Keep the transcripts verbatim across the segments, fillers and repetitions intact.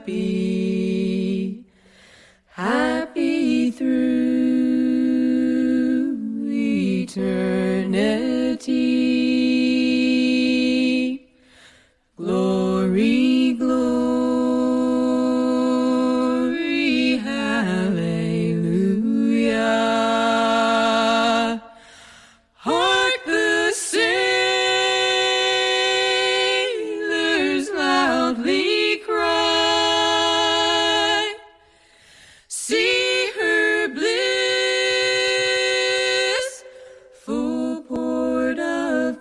happy, happy through eternity. Glory, glory, hallelujah. Hark the sailors loudly cry, see her bliss, full port of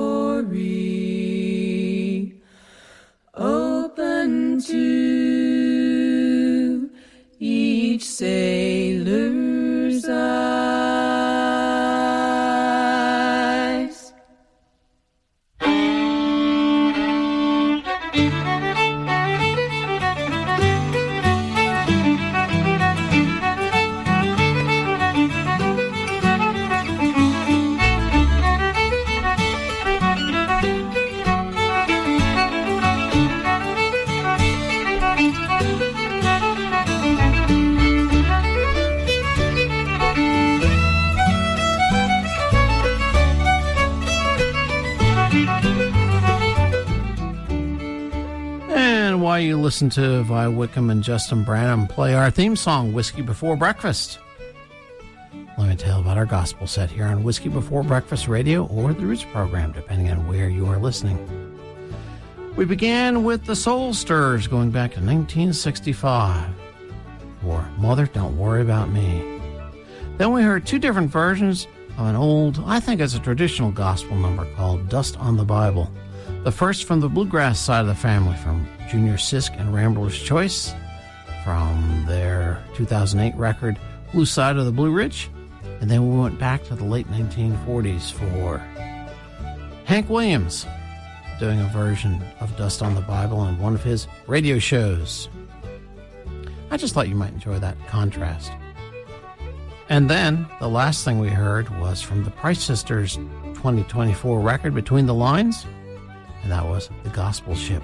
glory, open to each sailor's eyes. And while you listen to Vi Wickham and Justin Branham play our theme song, Whiskey Before Breakfast, let me tell you about our gospel set here on Whiskey Before Breakfast Radio or the Roots program, depending on where you are listening. We began with the Soul Stirrers going back to nineteen sixty-five for Mother, Don't Worry About Me. Then we heard two different versions of an old, I think it's a traditional gospel number called Dust on the Bible. The first from the bluegrass side of the family, from Junior Sisk and Rambler's Choice, from their two thousand eight record Blue Side of the Blue Ridge. And then we went back to the late nineteen forties for Hank Williams doing a version of Dust on the Bible on one of his radio shows. I just thought you might enjoy that contrast. And then the last thing we heard was from the Price Sisters' twenty twenty-four record, Between the Lines, and that was The Gospel Ship.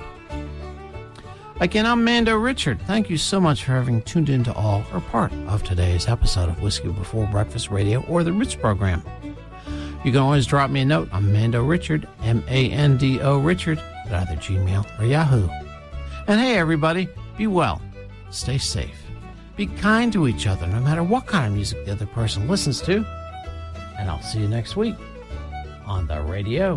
Again, I'm Mando Richard. Thank you so much for having tuned in to all or part of today's episode of Whiskey Before Breakfast Radio or the Roots program. You can always drop me a note. I'm Mando Richard, M A N D O Richard, at either Gmail or Yahoo. And hey, everybody, be well, stay safe, be kind to each other, no matter what kind of music the other person listens to. And I'll see you next week on the radio.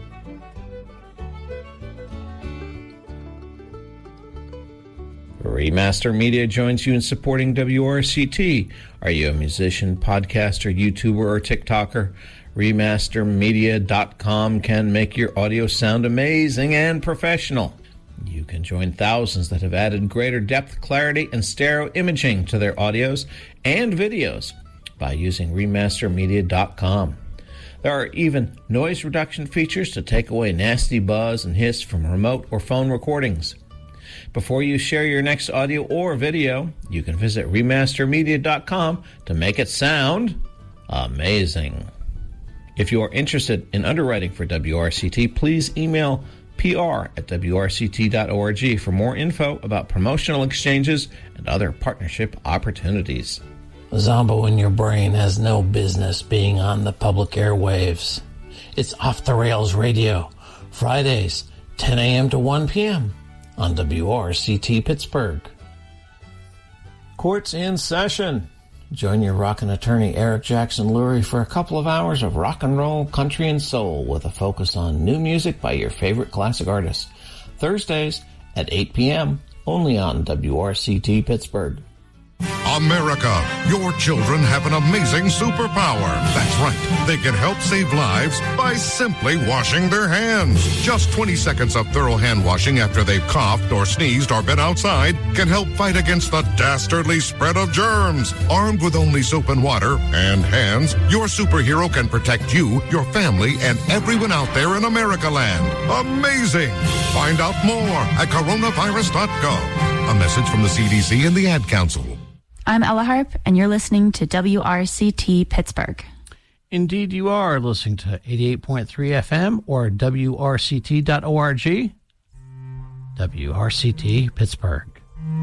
Remaster Media joins you in supporting W R C T. Are you a musician, podcaster, YouTuber, or TikToker? Remaster Media dot com can make your audio sound amazing and professional. You can join thousands that have added greater depth, clarity, and stereo imaging to their audios and videos by using Remaster Media dot com. There are even noise reduction features to take away nasty buzz and hiss from remote or phone recordings. Before you share your next audio or video, you can visit Remaster Media dot com to make it sound amazing. If you are interested in underwriting for W R C T, please email P R at W R C T dot org for more info about promotional exchanges and other partnership opportunities. Zombo in your brain has no business being on the public airwaves. It's Off the Rails Radio, Fridays, ten a.m. to one p.m. on W R C T Pittsburgh. Court's in session. Join your rockin' attorney Eric Jackson Lurie for a couple of hours of rock and roll, country, and soul with a focus on new music by your favorite classic artists. Thursdays at eight p.m. only on W R C T Pittsburgh. America, your children have an amazing superpower. That's right. They can help save lives by simply washing their hands. Just twenty seconds of thorough hand washing after they've coughed or sneezed or been outside can help fight against the dastardly spread of germs. Armed with only soap and water and hands, your superhero can protect you, your family, and everyone out there in America land. Amazing! Find out more at coronavirus dot gov. A message from the C D C and the Ad Council. I'm Ella Harp, and you're listening to W R C T Pittsburgh. Indeed, you are listening to eighty-eight point three F M or W R C T dot org. W R C T Pittsburgh.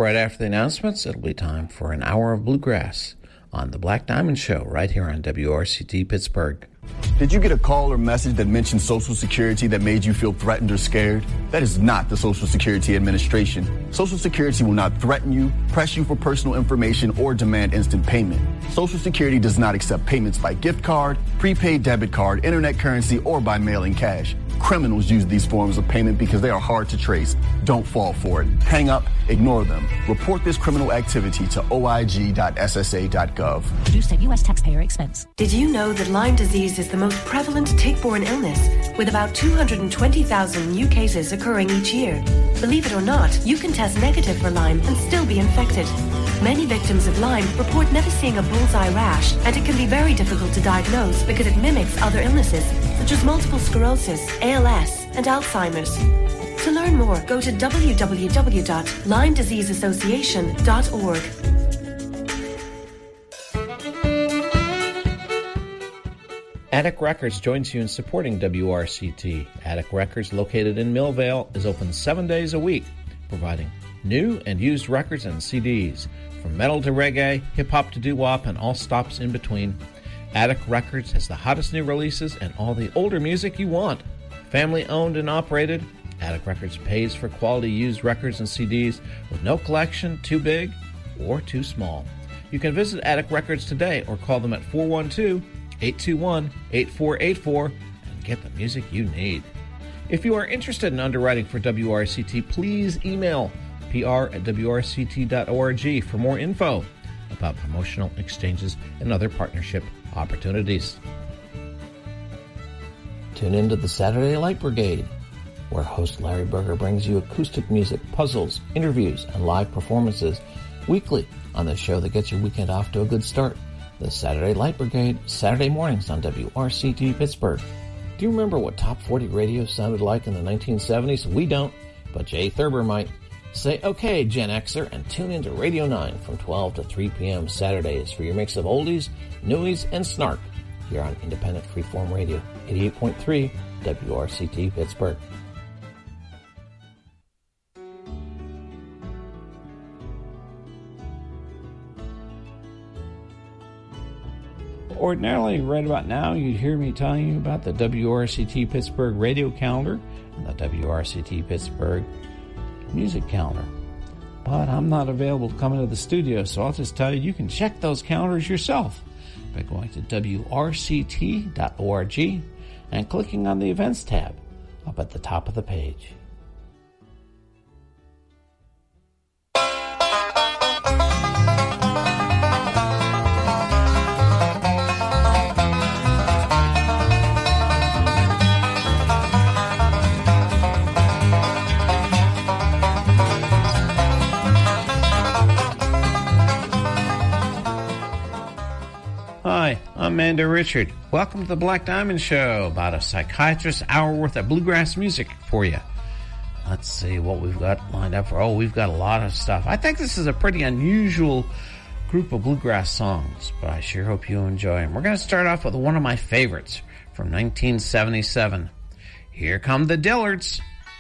right after the announcements, it'll be time for an hour of bluegrass on the Black Diamond Show right here on W R C T Pittsburgh. Did you get a call or message that mentioned Social Security that made you feel threatened or scared? That is not the Social Security Administration. Social Security will not threaten you, press you for personal information, or demand instant payment. Social Security does not accept payments by gift card, prepaid debit card, internet currency, or by mailing cash. Criminals use these forms of payment because they are hard to trace. Don't fall for it. Hang up, ignore them. Report this criminal activity to O I G dot S S A dot gov. Produced at U S taxpayer expense. Did you know that Lyme disease is the most prevalent tick-borne illness, with about two hundred twenty thousand new cases occurring each year? Believe it or not, you can test negative for Lyme and still be infected. Many victims of Lyme report never seeing a bullseye rash, and it can be very difficult to diagnose because it mimics other illnesses, such as multiple sclerosis, A L S, and Alzheimer's. To learn more, go to w w w dot lyme disease association dot org. Attic Records joins you in supporting W R C T. Attic Records, located in Millvale, is open seven days a week, providing new and used records and C Ds. From metal to reggae, hip-hop to doo-wop, and all stops in between, Attic Records has the hottest new releases and all the older music you want. Family owned and operated, Attic Records pays for quality used records and C Ds with no collection too big or too small. You can visit Attic Records today or call them at four one two, eight two one, eight four eight four and get the music you need. If you are interested in underwriting for W R C T, please email P R at W R C T dot org for more info about promotional exchanges and other partnership opportunities. Tune into the Saturday Light Brigade, where host Larry Berger brings you acoustic music, puzzles, interviews, and live performances weekly on the show that gets your weekend off to a good start. The Saturday Light Brigade, Saturday mornings on W R C T Pittsburgh. Do you remember what Top forty radio sounded like in the nineteen seventies? We don't, but Jay Thurber might. Say okay, Gen Xer, and tune into Radio nine from twelve to three p.m. Saturdays for your mix of oldies, newies, and snark here on Independent Freeform Radio, eighty-eight point three W R C T Pittsburgh. Ordinarily, right about now, you'd hear me telling you about the W R C T Pittsburgh radio calendar and the W R C T Pittsburgh music calendar. But I'm not available to come into the studio, so I'll just tell you, you can check those calendars yourself by going to W R C T dot org and clicking on the events tab up at the top of the page. Hi, I'm Amanda Richard. Welcome to the Black Diamond Show, about a psychiatrist's hour worth of bluegrass music for you. Let's see what we've got lined up for. Oh, we've got a lot of stuff. I think this is a pretty unusual group of bluegrass songs, but I sure hope you enjoy them. We're going to start off with one of my favorites from nineteen seventy-seven. Here come the Dillards.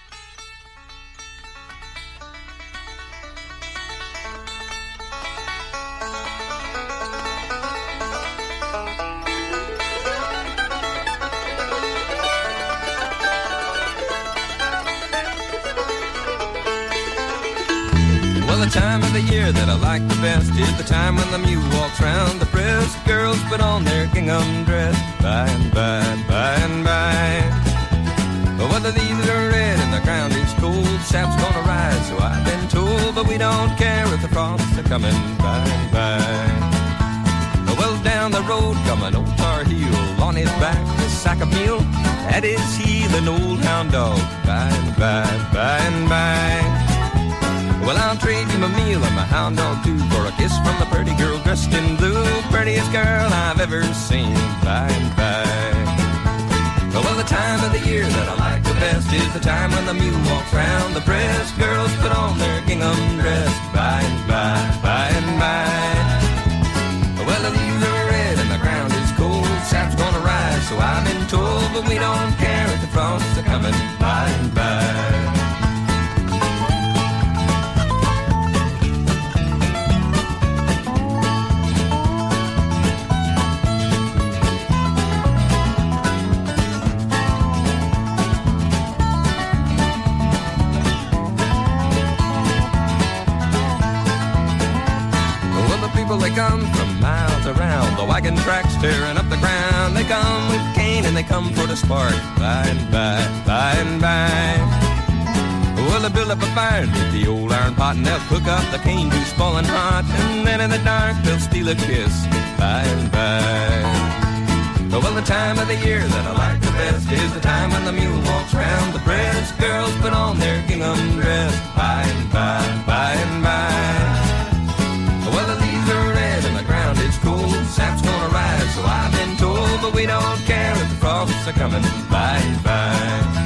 Time of the year that I like the best is the time when the mule walks round the press. Girls put on their gingham dress. By and by, by and by. But whether the leaves are red and the ground is cold, sap's gonna rise, so I've been told. But we don't care if the frosts are coming. By and by. Well, down the road come an old tar heel, on his back a sack of meal, at his heel an old hound dog. By and by, by and by. Well, I'll trade you my meal and my hound dog too for a kiss from the pretty girl dressed in blue, prettiest girl I've ever seen. By and by. Well, the time of the year that I like the best is the time when the mule walks round the press. Girls put on their gingham dress. By and by, by and by. Well, the leaves are red and the ground is cold, sap's gonna rise, so I've been told. But we don't care if the frosts are coming. By and by. come from miles around. The wagon tracks tearing up the ground. They come with cane and they come for the spark. By and by, by and by. Well, they build up a fire with the old iron pot, and they'll cook up the cane juice boiling hot. And then in the dark they'll steal a kiss. By and by. Well, the time of the year that I like the best is the time when the mule walks round the breast. Girls put on their gingham dress. By and by, by and by. Well, the leaves are red and the ground is cold. Sap's gonna rise, so I've been told. But we don't care if the frosts are coming. By and by.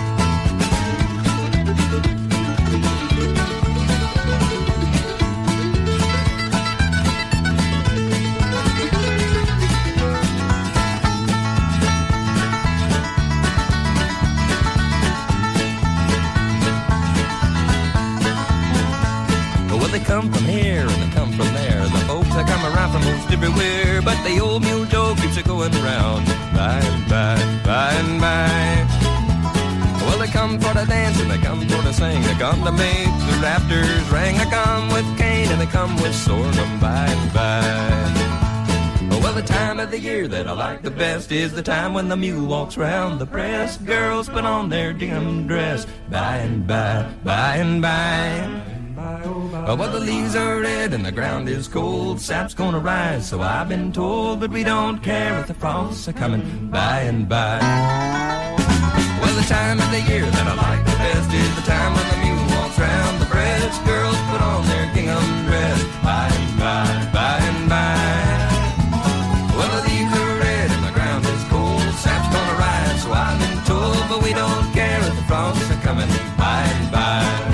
They come from here and they come from there. The folks that come around from most everywhere. But the old mule Joe keeps it going round. By and by, by and by. Well, they come for to dance and they come for to sing. They come to make the rafters ring. They come with cane and they come with sorghum. By and by. Well, the time of the year that I like the best is the time when the mule walks round the press. Girls put on their gingham dress. By and by, by and by. Oh, well, the leaves are red and the ground is cold. Sap's gonna rise, so I've been told. But we don't care if the frosts are coming. By and by. Well, the time of the year that I like the best is the time when the mule walks round the breast. Girls put on their gingham dress. By and by, by and by. Well, the leaves are red and the ground is cold. Sap's gonna rise, so I've been told. But we don't care if the frosts are coming. By and by.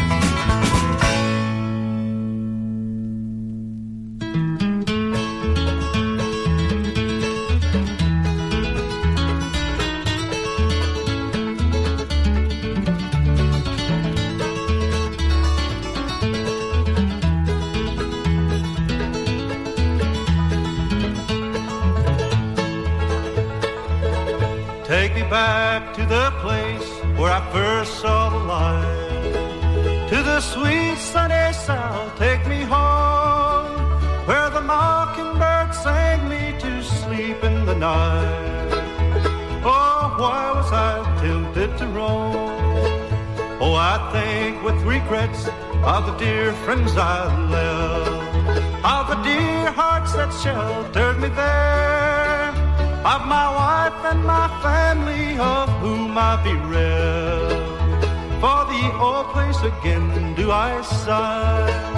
Take me back to the place where I first saw the light. To the sweet sunny south, take me home, where the mockingbird sang me to sleep in the night. Oh, why was I tempted to roam? Oh, I think with regrets of the dear friends I left, of the dear hearts that sheltered me there, of my wife and my family of whom I bereft. For the old place again do I sigh.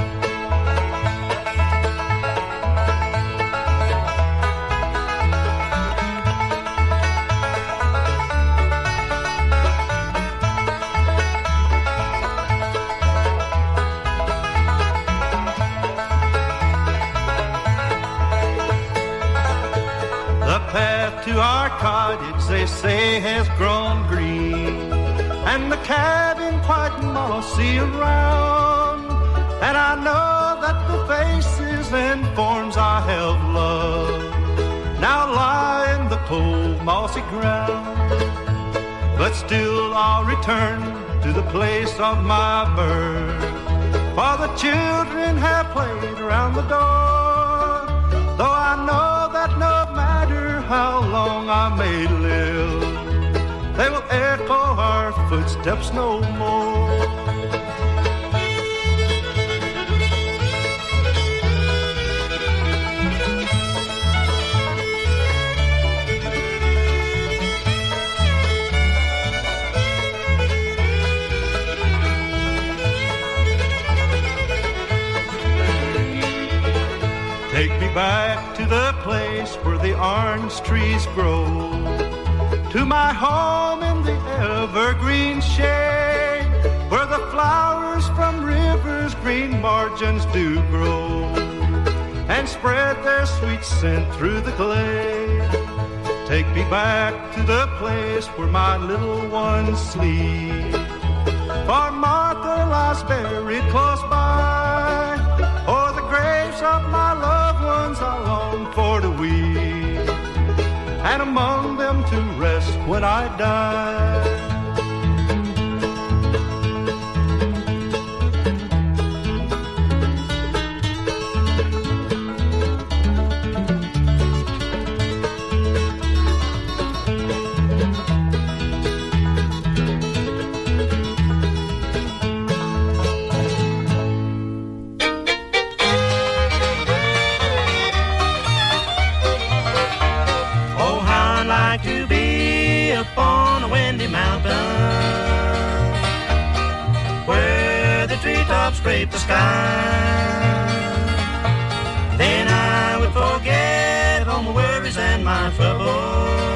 To our cottage, they say, has grown green, and the cabin quite mossy around. And I know that the faces and forms I have loved now lie in the cold mossy ground. But still I'll return to the place of my birth, for the children have played around the door. Though I know that no matter how long I may live, they will echo our footsteps no more. Take me back to the place where the orange trees grow, to my home in the evergreen shade, where the flowers from rivers' green margins do grow, and spread their sweet scent through the glade. Take me back to the place where my little ones sleep, for Martha lies buried close by, o'er the graves of my loved ones I long for to weep, and among them to rest when I die. be upon a windy mountain where the treetops scrape the sky. Then I would forget all my worries and my troubles.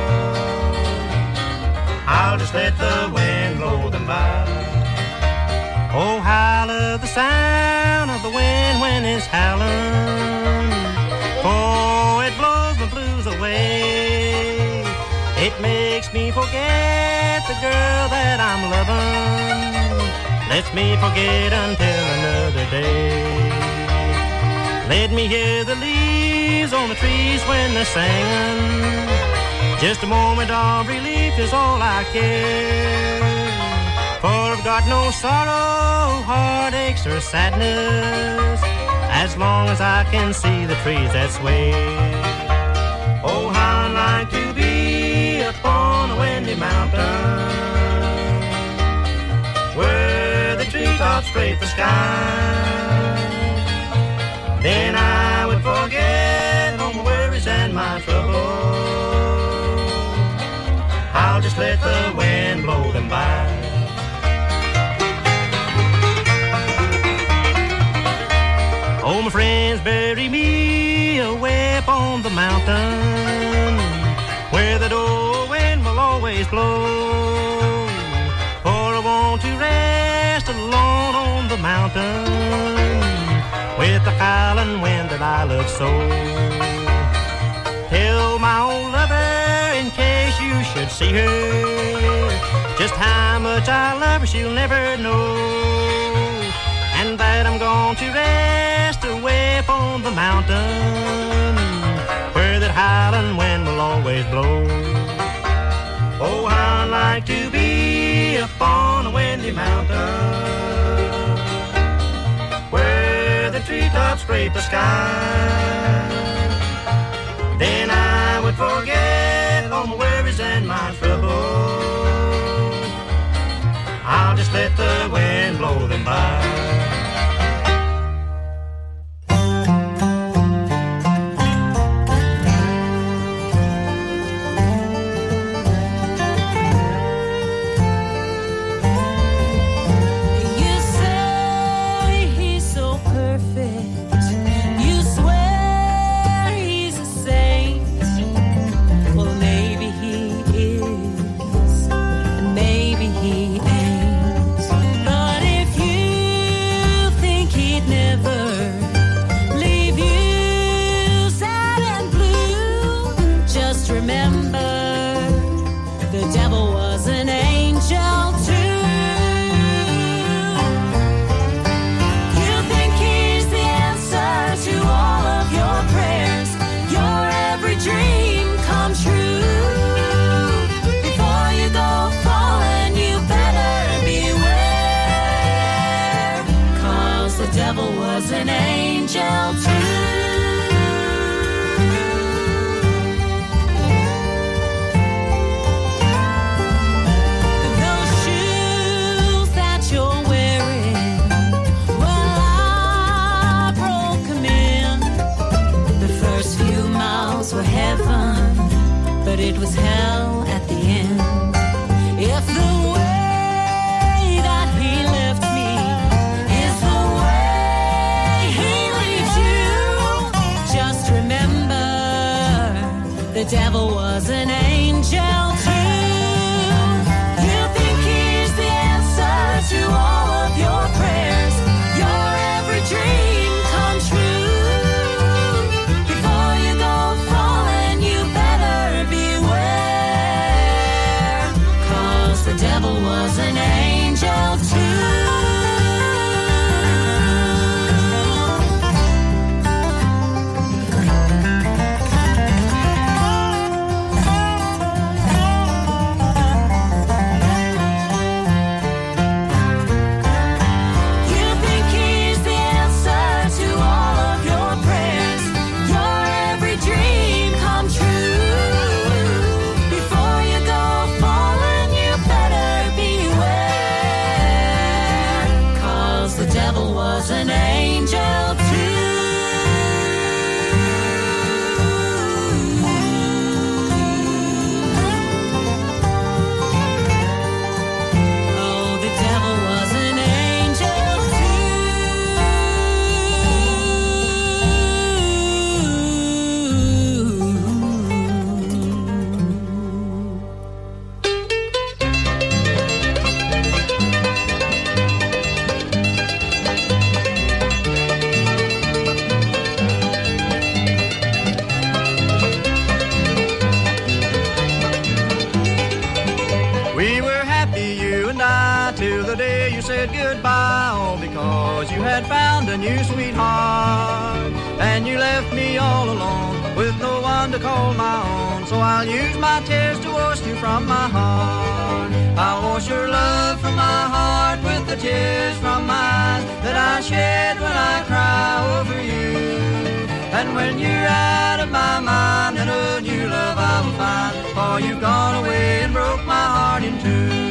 I'll just let the wind blow them by. Oh, how I love the sound of the wind when it's howling. Oh, it blows my blues away. It makes me forget the girl that I'm loving. Lets me forget until another day. Let me hear the leaves on the trees when they're singing. Just a moment of relief is all I care. For I've got no sorrow, heartaches, or sadness, as long as I can see the trees that sway. Oh, how I'd like to be upon a windy mountain where the treetops scrape the sky. Then I would forget all my worries and my troubles. I'll just let the wind blow them by. Oh, my friends, bury me away up on the mountain where the old wind will always blow. For I want to rest alone on the mountain with the howling wind that I love so. Tell my old lover, in case you should see her, just how much I love her, she'll never know. And that I'm going to rest away upon the mountain where that howling wind will always blow. Oh, how I'd like to be upon a windy mountain where the treetops scrape the sky. Then I would forget all my worries and my troubles. I'll just let the wind blow them by. It was hell at the end. If the way that he left me is the way he leaves you, said goodbye, all because you had found a new sweetheart. And you left me all alone with no one to call my own. So I'll use my tears to wash you from my heart. I'll wash your love from my heart with the tears from my eyes that I shed when I cry over you. And when you're out of my mind, then a new love I will find. For you've gone away and broke my heart in two.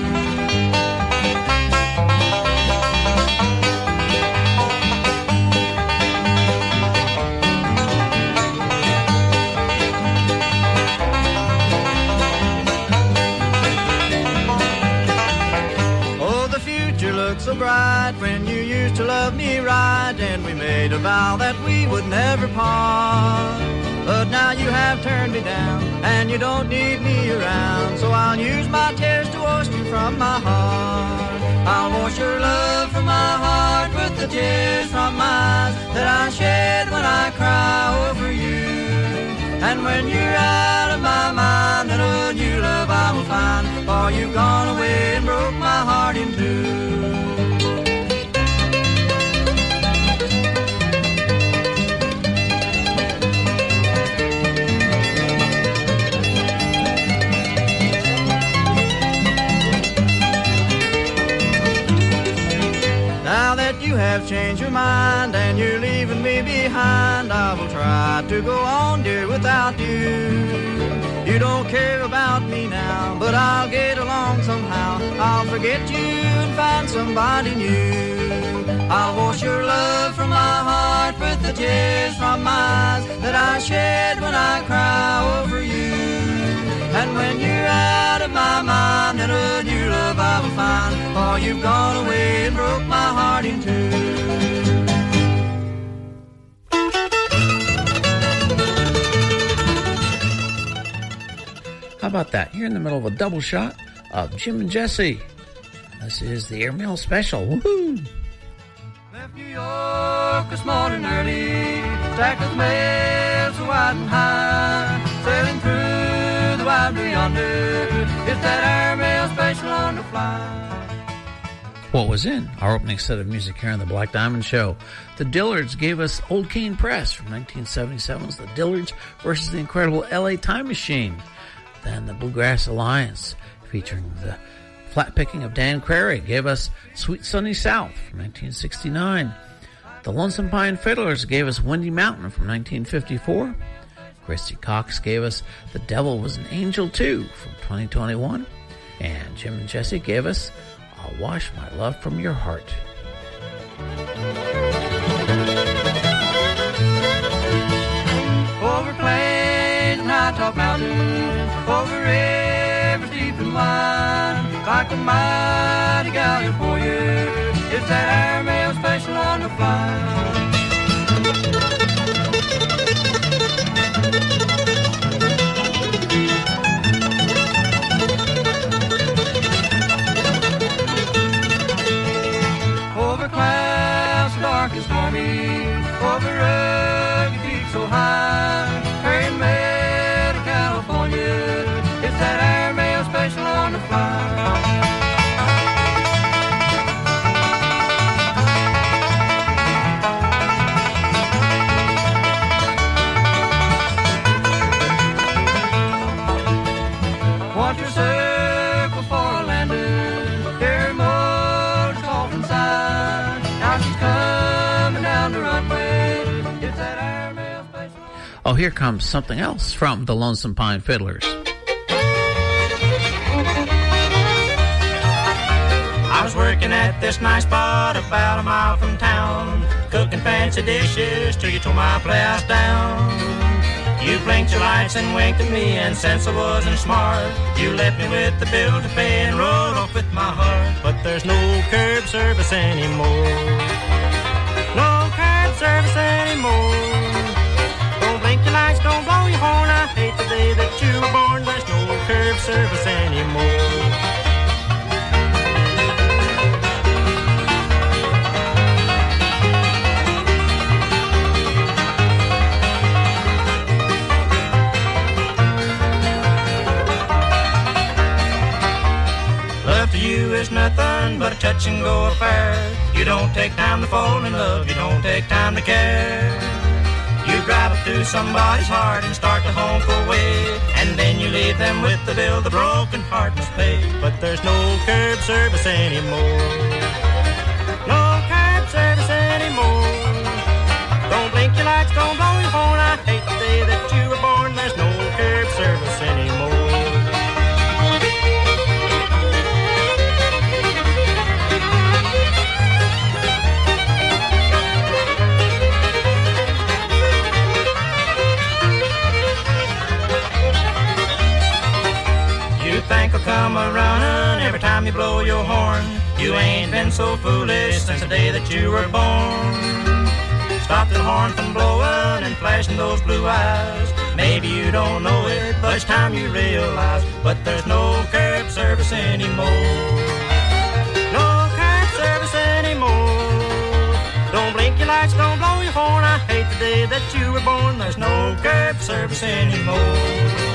So bright when you used to love me right, and we made a vow that we would never part. But now you have turned me down, and you don't need me around. So I'll use my tears to wash you from my heart. I'll wash your love from my heart with the tears from my eyes that I shed when I cry over you. And when you're out of my mind, then a new love I will find. For you've gone away and broke my heart in two. Now that you have changed your mind and you're leaving me behind, I will try to go on, dear, without you. You don't care about me now, but I'll get along somehow. I'll forget you and find somebody new. I'll wash your love from my heart with the tears from my eyes that I shed when I cry over you. And when you're out of my mind, then a new love I will find. For you've gone away and broke my heart in two. How about that? You're in the middle of a double shot of Jim and Jesse. This is the Airmail Special. Woohoo! Left New York this morning early, stacked with mail so wide and high, sailing through the wide blue yonder. It's that Airmail Special on the fly. What was in our opening set of music here on the Black Diamond Show? The Dillards gave us Old Cane Press from nineteen seventy-seven's The Dillards versus the incredible L A Time Machine. Then the Bluegrass Alliance, featuring the flat picking of Dan Crary, gave us Sweet Sunny South from nineteen sixty-nine. The Lonesome Pine Fiddlers gave us Windy Mountain from nineteen fifty-four. Christy Cox gave us The Devil Was an Angel Too from twenty twenty-one. And Jim and Jesse gave us I'll Wash My Love From Your Heart. Over plains and high-top mountains, over rivers deep and wide, like a mighty galleon for you, it's that Airmail Special on the fly. Over clouds so dark and stormy, over rugged peaks so high, carrying mail to California, it's that Airmail Special on the fly. Watch your circle for a lander, hear motors call from side. Now she's coming down the runway, it's that Airmail Special. Oh, here comes something else from the Lonesome Pine Fiddlers. I was working at this nice spot about a mile from town, cooking fancy dishes till you tore my playhouse down. You blinked your lights and winked at me, and since I wasn't smart, you left me with the bill to pay and rode off with my heart. But there's no curb service anymore, no curb service anymore. Don't blink your lights, don't blow your horn, I hate the day that you were born. There's no curb service anymore. you is nothing but a touch and go affair. You don't take time to fall in love, you don't take time to care. You drive up to somebody's heart and start to honk away, and then you leave them with the bill the broken heart must pay. But there's no curb service anymore. No curb service anymore. Don't blink your lights, don't blow your horn. I hate the day that you were born. There's no curb service anymore. You think I'll come a-running every time you blow your horn. You ain't been so foolish since the day that you were born. Stop the horn from blowing and flashing those blue eyes. Maybe you don't know it, but it's time you realize. But there's no curb service anymore. No curb service anymore. Don't blink your lights, don't blow your horn. I hate the day that you were born. There's no curb service anymore.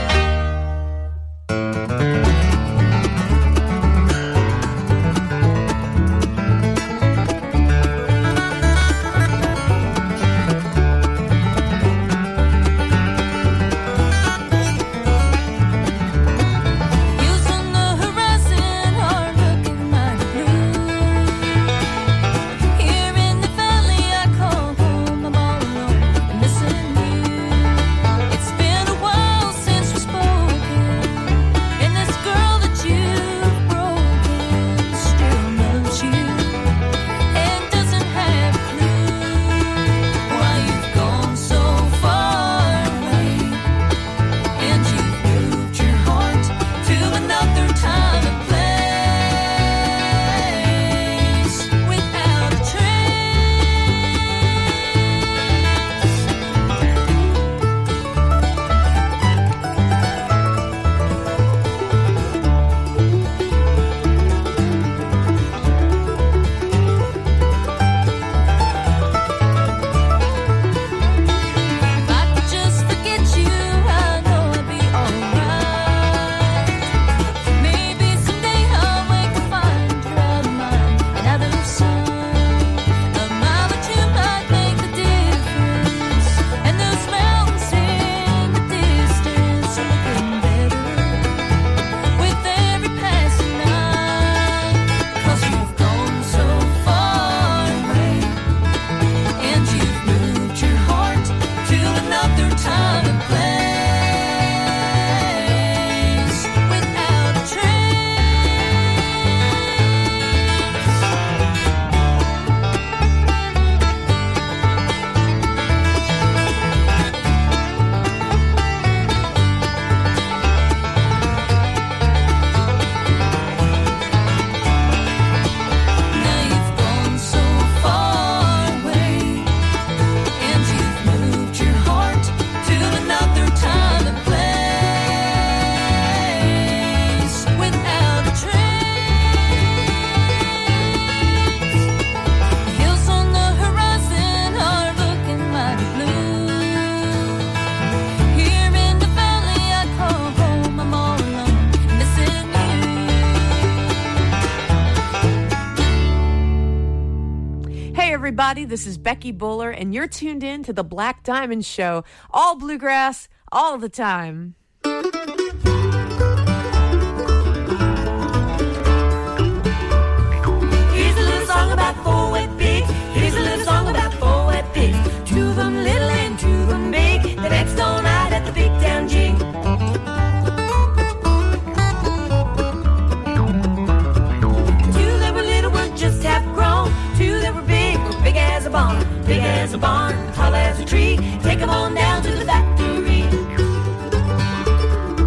everybody. This is Becky Buller, and you're tuned in to the Black Diamond Show. All bluegrass, all the time. Here's a little song about four wet pigs. Here's a little song about four wet pigs. Two of them little and two of them big. They danced all night at the big town jig. Two that were little were just half grown. Two that were big were big as a barn. Big as a barn, tall as a tree. Take them on down to the factory.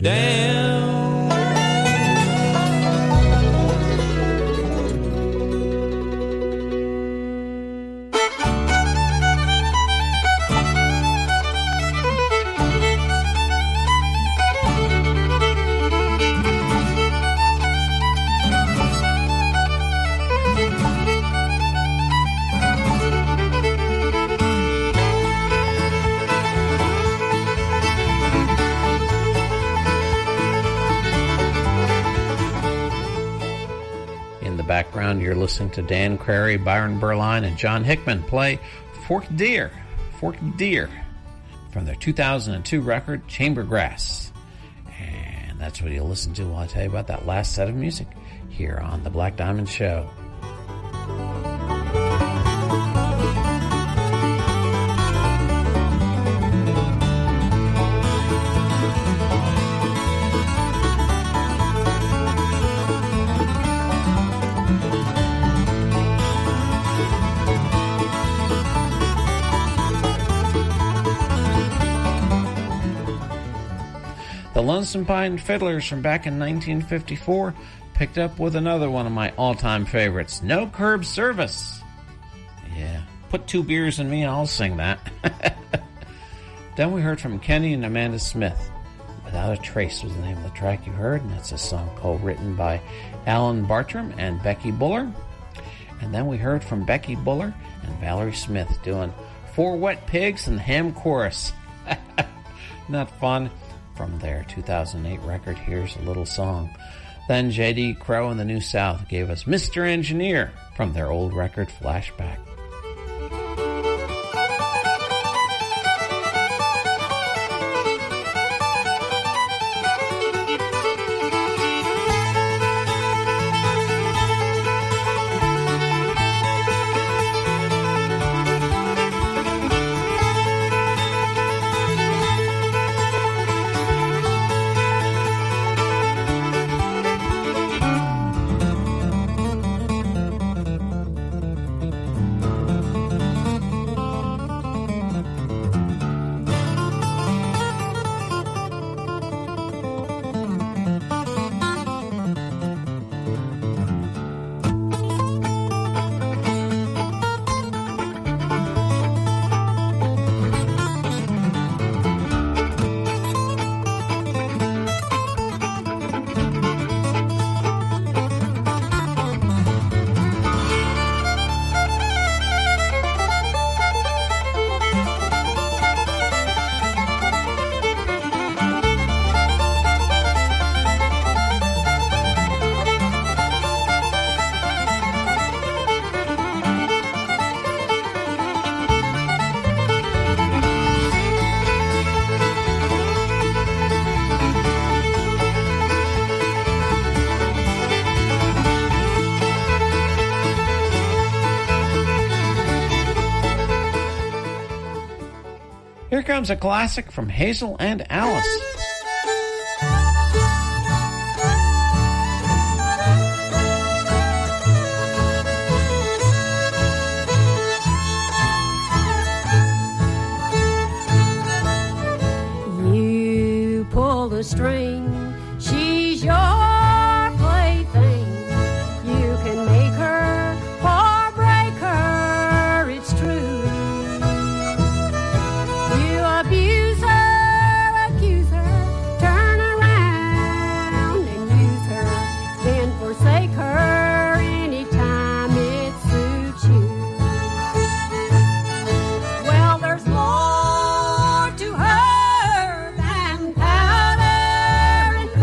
down. Background, you're listening to Dan Crary, Byron Berline, and John Hickman play Forked Deer, Forked Deer from their two thousand two record, Chamber Grass. And that's what you'll listen to while I tell you about that last set of music here on The Black Diamond Show. The Lonesome Pine Fiddlers from back in nineteen fifty-four picked up with another one of my all-time favorites, No Curb Service. Yeah, put two beers in me and I'll sing that. Then we heard from Kenny and Amanda Smith. Without a Trace was the name of the track you heard, and that's a song co-written by Alan Bartram and Becky Buller. And then we heard from Becky Buller and Valerie Smith doing Four Wet Pigs and the Ham Chorus. Not fun? From their two thousand eight record, here's a little song. Then J D Crowe and the New South gave us Mister Engineer from their old record, Flashback. Here comes a classic from Hazel and Alice. You pull the string, she's your plaything. You can make her or break her, it's true. You abuse her, accuse her, turn around and use her, then forsake her anytime it suits you. Well, there's more to her than powder and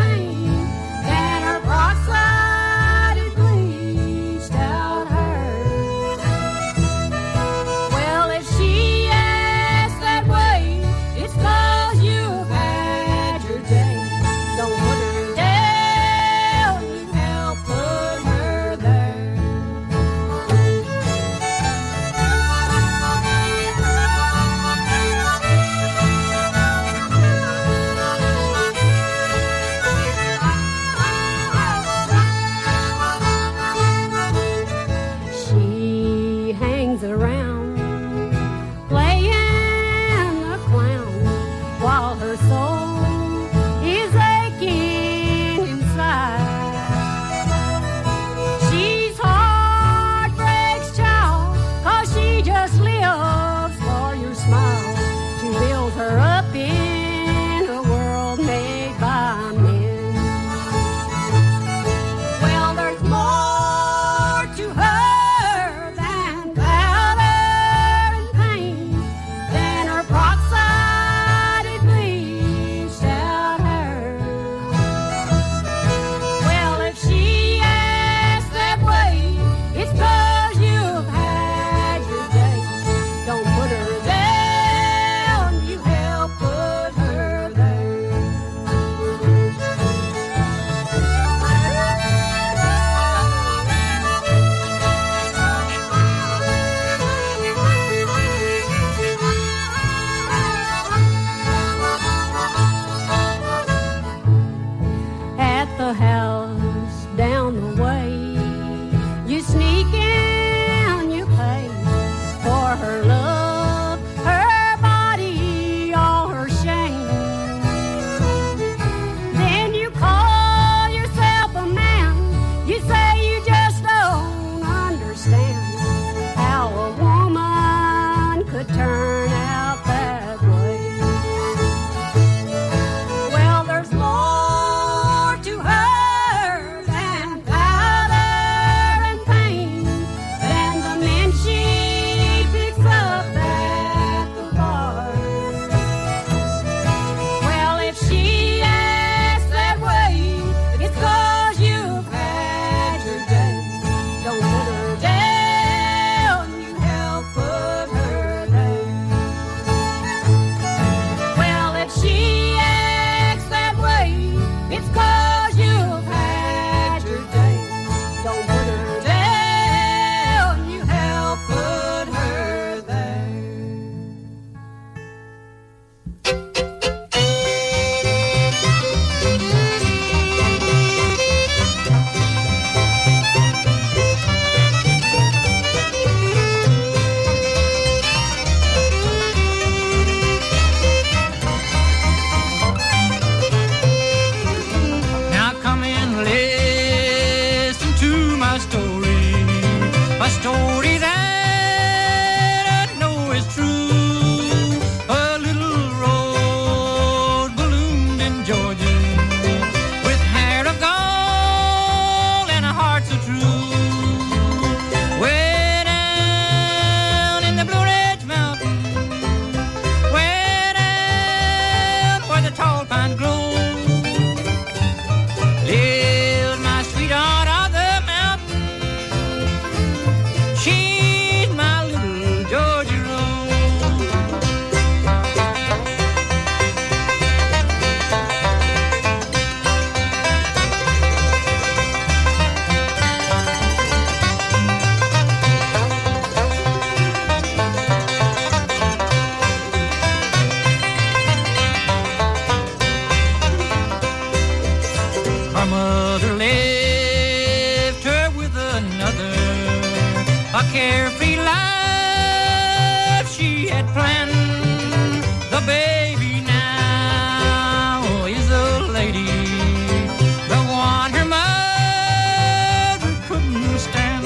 Her mother left her with another, a carefree life she had planned. The baby now is a lady, the one her mother couldn't stand.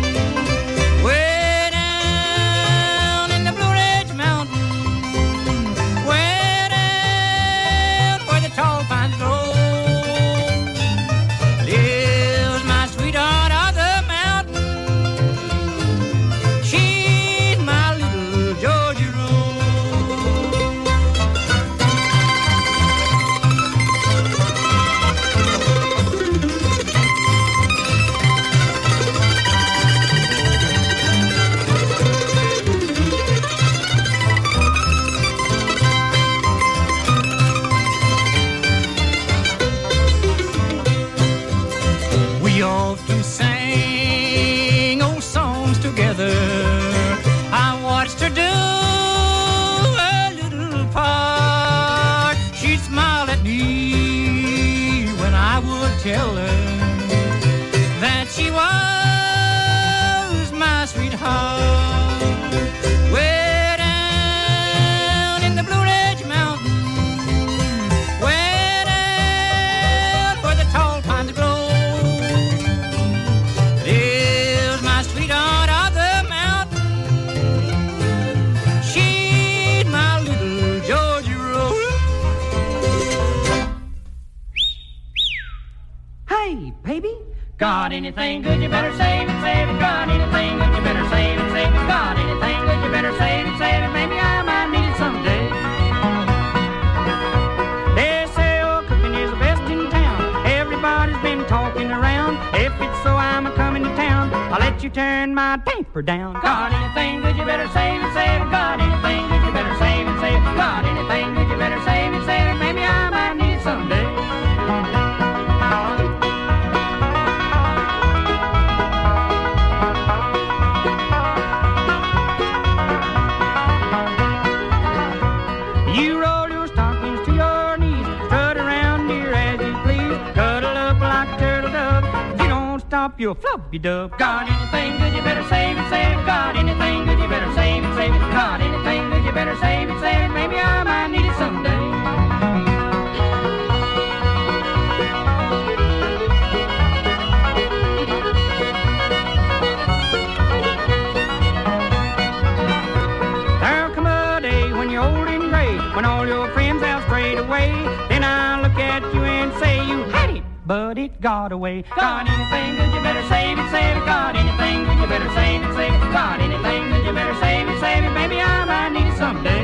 Way down in the Blue Ridge Mountain, way down where the tall pines grow, lives my sweetheart of the mountain. She's my little Georgia Rose. We often sang old songs together. I watched her do a little part. She'd smile at me when I would tell her that she was my sweetheart. Way down in the Blue Ridge Mountain, way down where the tall pines grow, lives my sweetheart of the mountain. She's my little Georgia Rose. Hey, baby, got anything good? You better save it, save it. Got anything good? You better save it, save it. Got anything good? You better save it, save it. Maybe I might need it someday. They say, oh, cooking is the best in town. Everybody's been talking around. If it's so, I'm a coming to town. I'll let you turn my temper down. Got anything good? You better save it, save it. Got anything good? You better save it, save it. Got anything good? You better save it, save it. Maybe I might need it someday. You roll your stockings to your knees, strut around here as you please, cuddle up like a turtle dove. If you don't stop, you'll flub, you dub. Got anything good? You better save it, save it. Got anything good? You better save it, save it. Got anything good? You better save it, save it. Maybe I might need it someday. There'll come a day when you're old and gray, when all your friends have strayed away. Then I'll look at you and say you had it, but it got away. Got anything good? You better save it, save it. Got anything good? You better save it, save it. Got anything good? You better save it, save it. Maybe I might need it someday.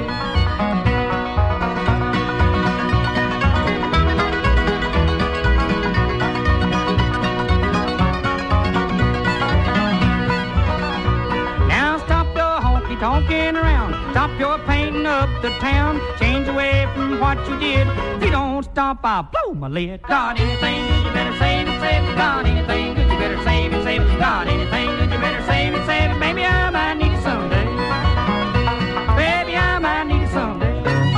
Now stop the honky-tonkin' around. Stop your painting up the town. Change away from what you did. If you don't stop, I'll blow my lid. Got anything good? You better save it, save it. Got anything good? You better save it, save it. Got anything good? You better save it, save it. Maybe I might need it someday. Baby, I might need it someday.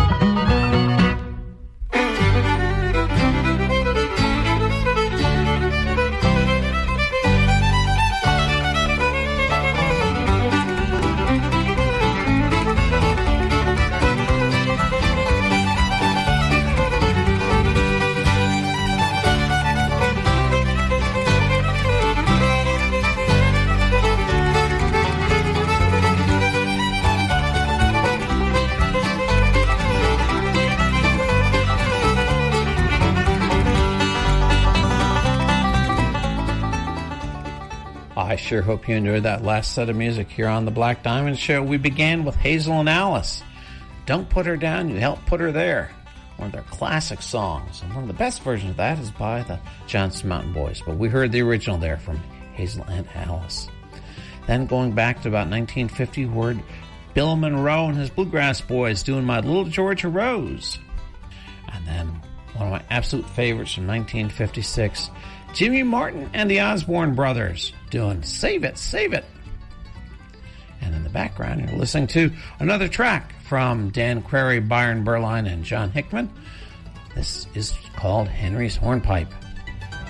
I sure hope you enjoyed that last set of music here on the Black Diamond Show. We began with Hazel and Alice. Don't Put Her Down, You Help Put Her There. One of their classic songs. And one of the best versions of that is by the Johnson Mountain Boys. But we heard the original there from Hazel and Alice. Then going back to about nineteen fifty, word Bill Monroe and his Bluegrass Boys doing My Little Georgia Rose. And then one of my absolute favorites from nineteen fifty-six, Jimmy Martin and the Osborne Brothers doing Save It, Save It. And in the background, you're listening to another track from Dan Query, Byron Berline, and John Hickman. This is called Henry's Hornpipe.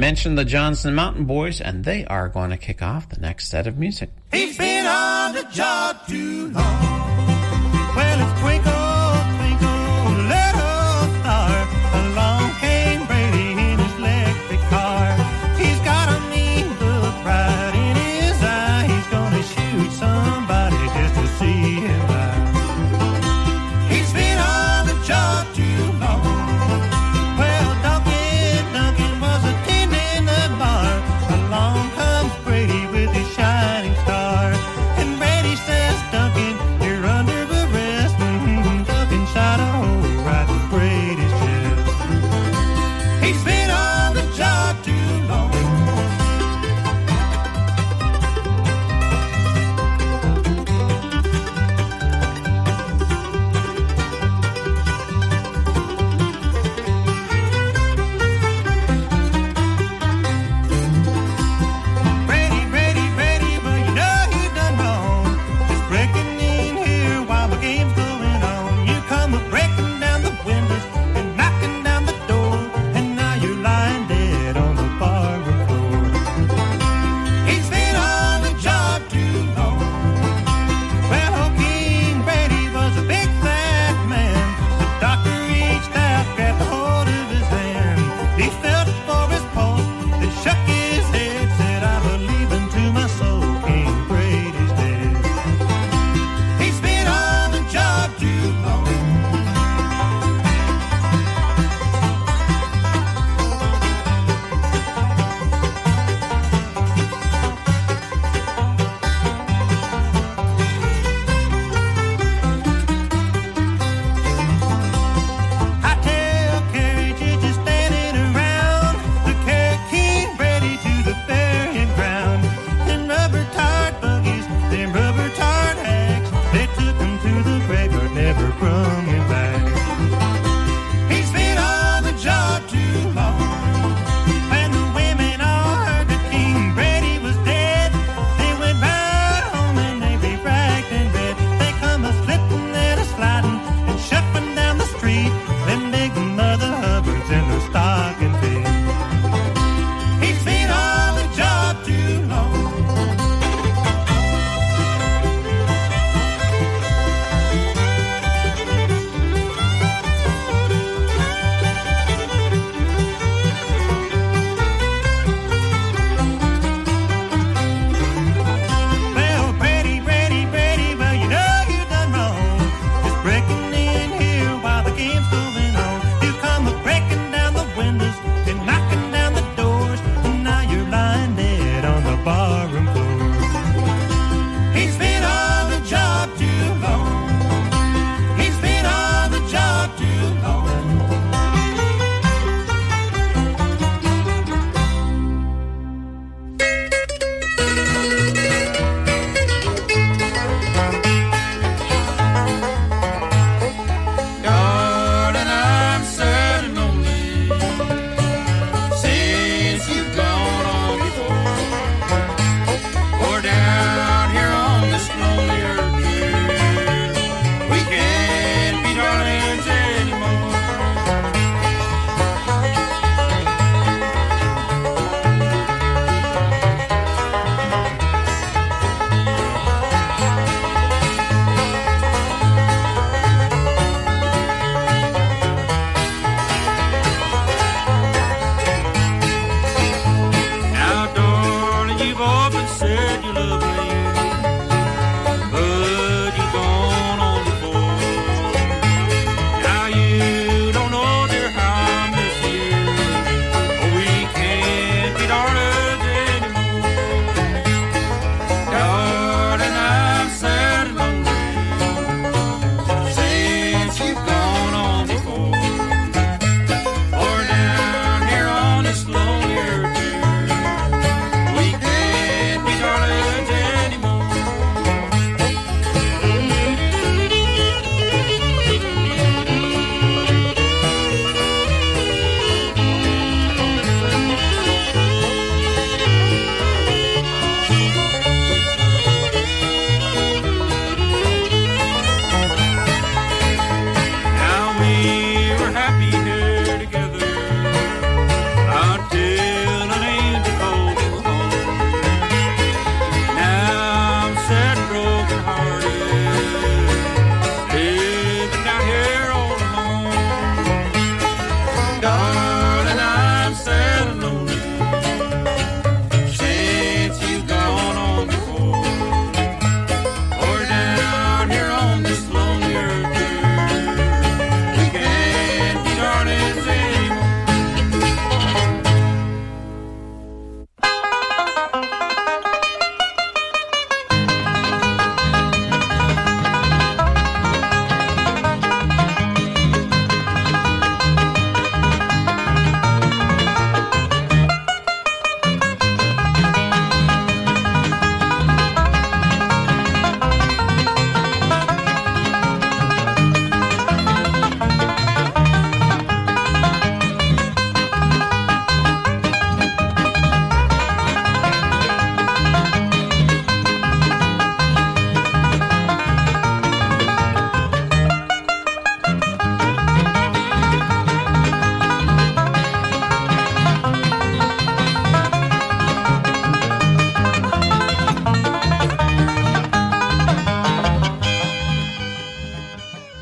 mentioned the Johnson Mountain Boys, and they are going to kick off the next set of music. He's been on the job too long. Well, it's twinkle, twinkle, little star. Along came Brady in his electric car. He's got a mean look right in his eye. He's gonna shoot somebody just to see him die. He's been on the job too long. Well, Duncan, Duncan was attending the bar. Along comes Brady with his shining star. And Brady says, Duncan, you're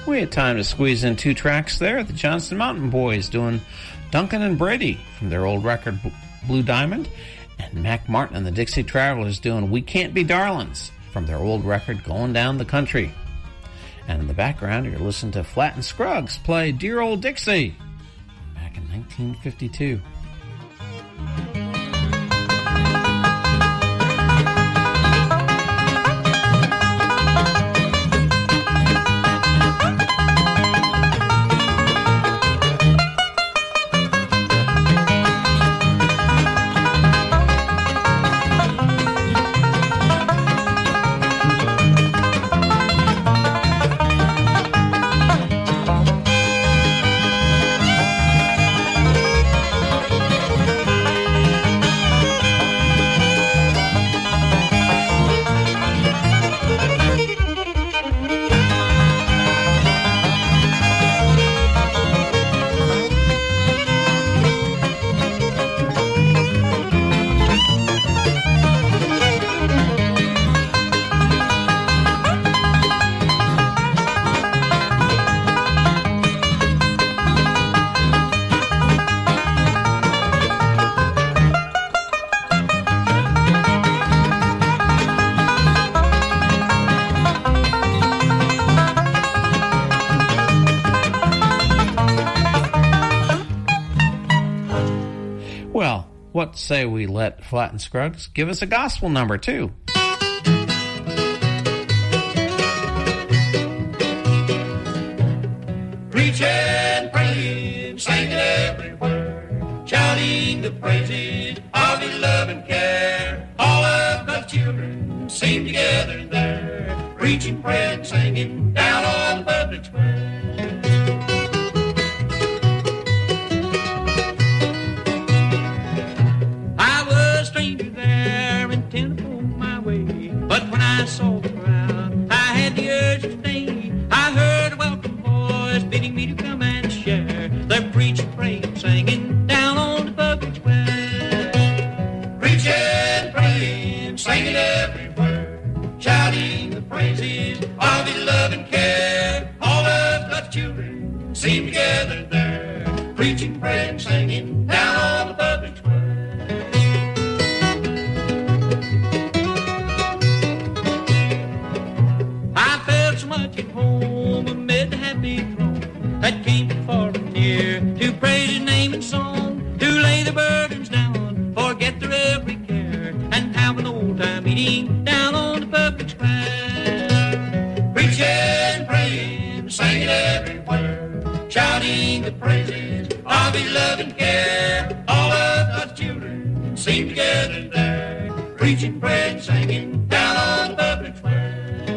We had time to squeeze in two tracks there. The Johnston Mountain Boys doing Duncan and Brady from their old record Blue Diamond, and Mac Martin and the Dixie Travelers doing We Can't Be Darlings from their old record Going Down the Country. And in the background, you're listening to Flatt and Scruggs play Dear Old Dixie back in nineteen fifty-two. What say we let Flatt and Scruggs give us a gospel number, too? Preaching, praying, singing everywhere, shouting the praises of His love and care. All of God's children sing together there, preaching, praying, singing down on the public square. But when I saw the crowd, I had the urge to stay. I heard a welcome voice bidding me to come and share. They're preaching, praying, singing down on the public square. Preaching, praying, singing everywhere, shouting the praises of His love and care. All of God's children seem together there, preaching, praying, singing down on the public square. That came from far and near to praise His name and song, to lay the burdens down, forget their every care, and have an old-time meeting down on the public square. Preaching, praying, singing everywhere, shouting the praises of His love and care. All of God's children sing together there, preaching, praying, singing down on the public square.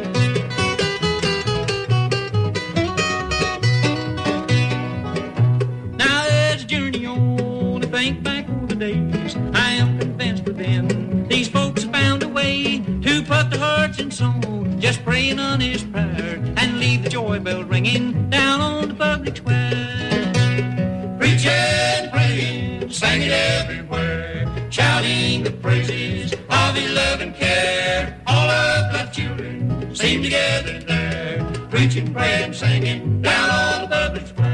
Think back on the days, I am convinced within these folks have found a way to put their hearts in song, just praying on His prayer, and leave the joy bell ringing down on the public square. Preaching, praying, singing everywhere, shouting the praises of His love and care. All of God's children sing together there, preaching, praying, singing down on the public square.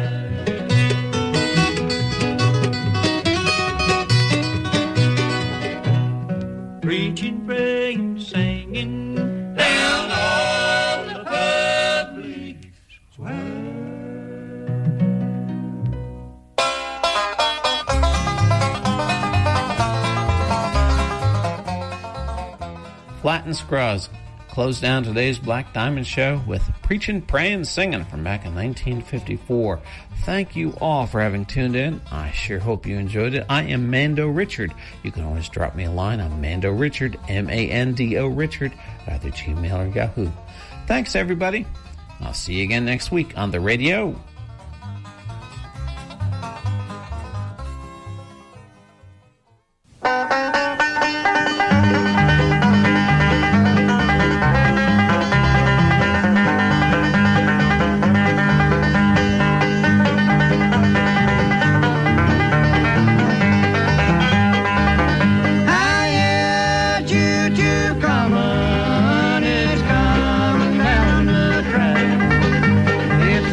Preaching, praying, singing down on the public square. Flatt and Scruggs close down today's Black Diamond Show with Preachin', Prayin', Singin' from back in nineteen fifty-four. Thank you all for having tuned in. I sure hope you enjoyed it. I am Mando Richard. You can always drop me a line on Mando Richard, M A N D O Richard, at either Gmail or Yahoo. Thanks, everybody. I'll see you again next week on the radio. It's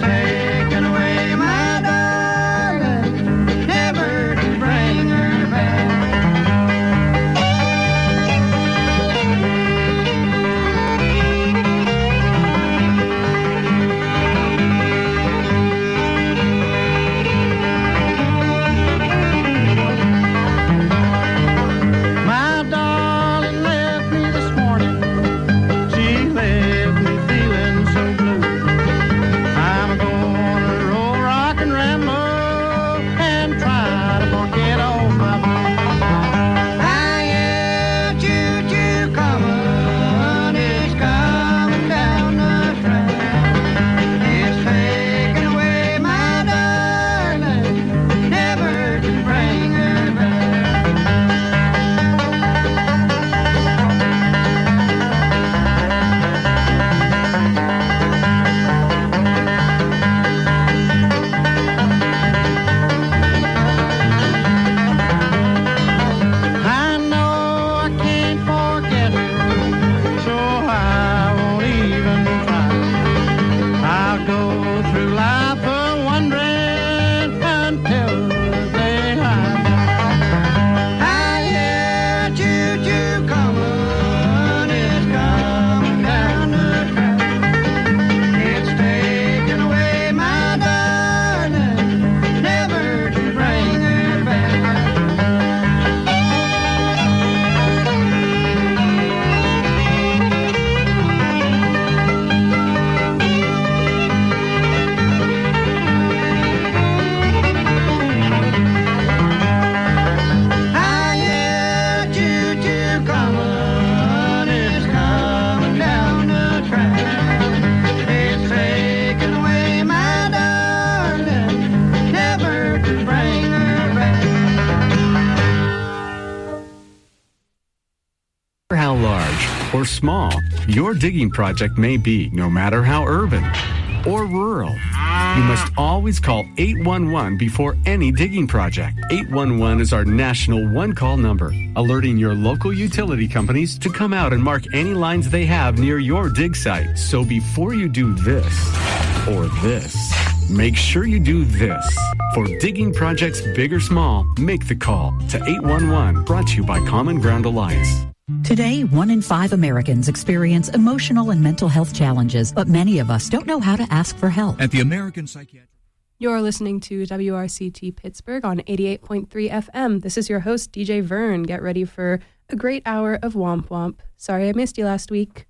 or small your digging project may be, no matter how urban or rural, you must always call eight one one before any digging project. eight one one is our national one-call number, alerting your local utility companies to come out and mark any lines they have near your dig site. So before you do this or this, make sure you do this. For digging projects big or small, make the call to eight one one, brought to you by Common Ground Alliance. Today, one in five Americans experience emotional and mental health challenges, but many of us don't know how to ask for help. At the American Psychiatric... You're listening to W R C T Pittsburgh on eighty-eight point three F M. This is your host, D J Vern. Get ready for a great hour of Womp Womp. Sorry I missed you last week.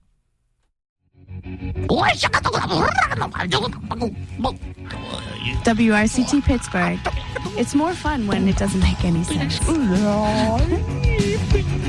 W R C T Pittsburgh. It's more fun when it doesn't make any sense.